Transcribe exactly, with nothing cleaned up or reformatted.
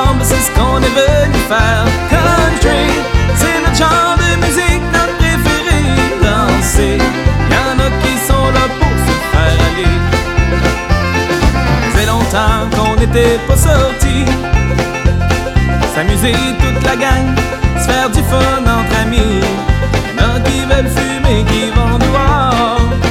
ensemble, c'est ce qu'on est venu faire. Country, c'est notre genre de musique, notre préféré. Danser, y'en a qui sont là pour se faire aller. C'est longtemps qu'on n'était pas sortis, s'amuser toute la gang, se faire du fun entre amis. Y'en a qui veulent fumer, qui vont devoir